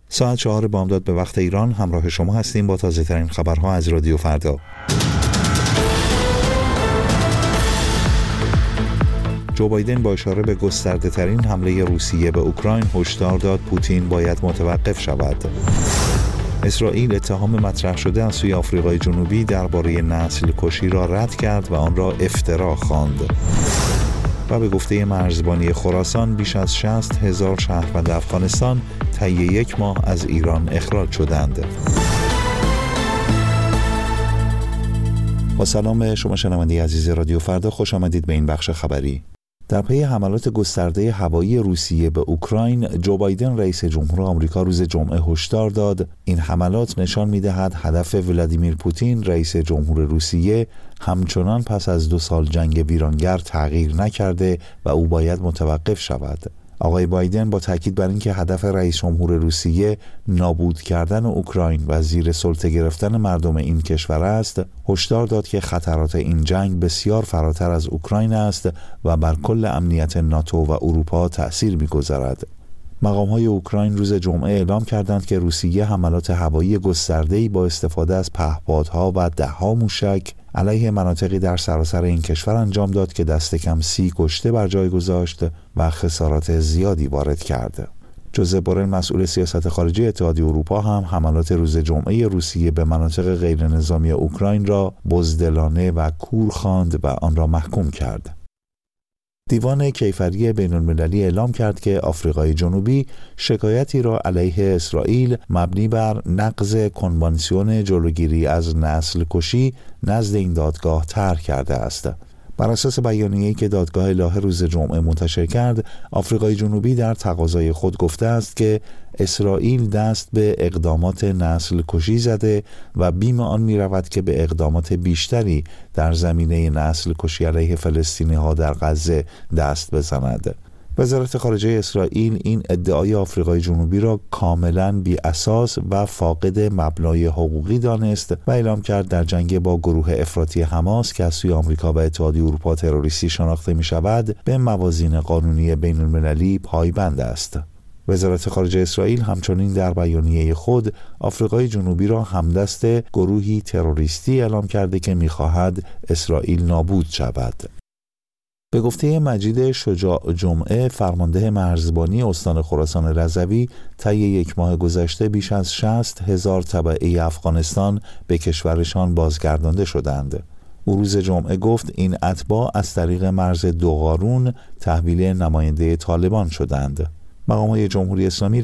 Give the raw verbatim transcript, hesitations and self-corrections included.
ساعت چهار بامداد به وقت ایران همراه شما هستیم با تازه ترین خبرها از رادیو فردا. جو بایدن با اشاره به گسترده ترین حمله روسیه به اوکراین هشدار داد پوتین باید متوقف شود. اسرائیل اتهام مطرح شده از سوی آفریقای جنوبی درباره نسل کشی را رد کرد و آن را افترا خواند. و به گفته مرزبانی خراسان بیش از شصت هزار شهروند افغانستان طی یک ماه از ایران اخراج شدند. با سلام شما شنونده عزیز رادیو فردا، خوش آمدید به این بخش خبری. در پی حملات گسترده هوایی روسیه به اوکراین، جو بایدن رئیس جمهور آمریکا روز جمعه هشدار داد این حملات نشان می‌دهد هدف ولادیمیر پوتین رئیس جمهور روسیه همچنان پس از دو سال جنگ ویرانگر تغییر نکرده و او باید متوقف شود. آقای بایدن با تاکید بر اینکه هدف رئیس جمهور روسیه نابود کردن اوکراین و زیر سلطه گرفتن مردم این کشور است، هشدار داد که خطرات این جنگ بسیار فراتر از اوکراین است و بر کل امنیت ناتو و اروپا تأثیر می‌گذارد. مقام‌های اوکراین روز جمعه اعلام کردند که روسیه حملات هوایی گسترده‌ای با استفاده از پهپادها و ده‌ها موشک علیه مناطقی در سراسر این کشور انجام داد که دست کم سی کشته بر جای گذاشت و خسارات زیادی وارد کرد. جوزپ بورل مسئول سیاست خارجی اتحادیه اروپا هم حملات روز جمعه روسیه به مناطق غیرنظامی اوکراین را بزدلانه و کور خواند و آن را محکوم کرد. دیوان کیفری بین‌المللی اعلام کرد که آفریقای جنوبی شکایتی را علیه اسرائیل مبنی بر نقض کنوانسیون جلوگیری از نسل کشی نزد این دادگاه طرح کرده است. بر اساس بیانیه‌ای که دادگاه لاهه روز جمعه منتشر کرد، آفریقای جنوبی در تقاضای خود گفته است که اسرائیل دست به اقدامات نسل کشی زده و بیم آن می رود که به اقدامات بیشتری در زمینه نسل کشی علیه فلسطینی‌ها در غزه دست بزند. وزارت خارجه اسرائیل این ادعای آفریقای جنوبی را کاملاً بی اساس و فاقد مبنای حقوقی دانست و اعلام کرد در جنگ با گروه افراطی حماس که از سوی آمریکا و اتحادیه اروپا تروریستی شناخته می شود به موازین قانونی بین المللی پایبند است. وزارت خارجه اسرائیل همچنین در بیانیه خود آفریقای جنوبی را همدست گروهی تروریستی اعلام کرده که می خواهد اسرائیل نابود شود. به گفته مجید شجاع جمعه، فرمانده مرزبانی استان خراسان رضوی، طی یک ماه گذشته بیش از شصت هزار تبعه افغانستان به کشورشان بازگردانده شدند. او روز جمعه گفت این اتباع از طریق مرز دوغارون تحویل نماینده طالبان شدند. مقام‌های جمهوری اسلامی